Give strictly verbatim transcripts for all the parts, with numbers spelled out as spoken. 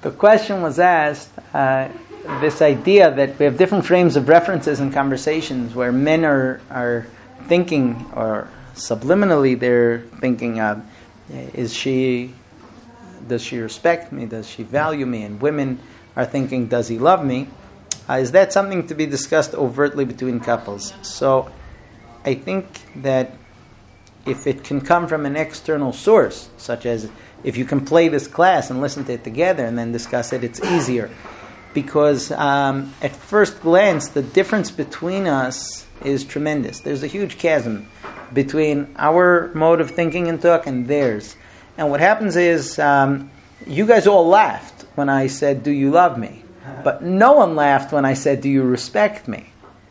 the question was asked, uh, this idea that we have different frames of references in conversations where men are, are thinking, or subliminally they're thinking of, is she, does she respect me, does she value me, and women are thinking, does he love me? Uh, is that something to be discussed overtly between couples? So I think that if it can come from an external source, such as if you can play this class and listen to it together and then discuss it, it's easier. Because um, at first glance, the difference between us is tremendous. There's a huge chasm between our mode of thinking and talk and theirs. And what happens is, um, you guys all laughed when I said, do you love me? But no one laughed when I said, do you respect me?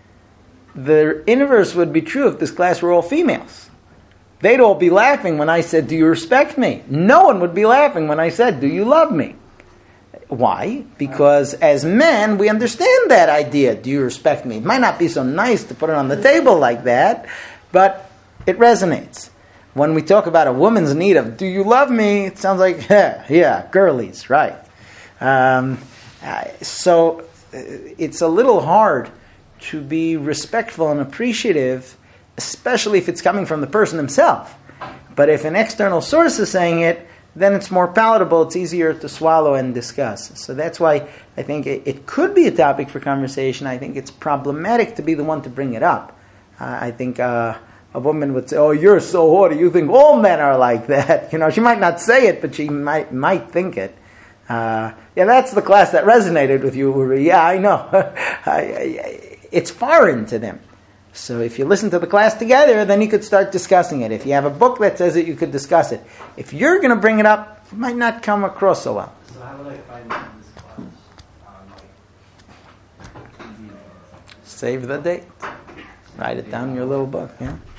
The inverse would be true if this class were all females. They'd all be laughing when I said, do you respect me? No one would be laughing when I said, do you love me? Why? Because as men, we understand that idea, do you respect me? It might not be so nice to put it on the table like that, but it resonates. When we talk about a woman's need of, do you love me? It sounds like, yeah, yeah, girlies, right. Um, uh, so uh, it's a little hard to be respectful and appreciative, especially if it's coming from the person himself. But if an external source is saying it, then it's more palatable, it's easier to swallow and discuss. So that's why I think it, it could be a topic for conversation. I think it's problematic to be the one to bring it up. Uh, I think uh, a woman would say, oh, you're so haughty, you think all men are like that. You know, she might not say it, but she might might think it. Uh, yeah, that's the class that resonated with you, Uri. Yeah, I know. I, I, it's foreign to them. So if you listen to the class together, then you could start discussing it. If you have a book that says it, you could discuss it. If you're going to bring it up, it might not come across so well. So how would I find this class? Um, like, Save the date. Write it down in your little book, yeah.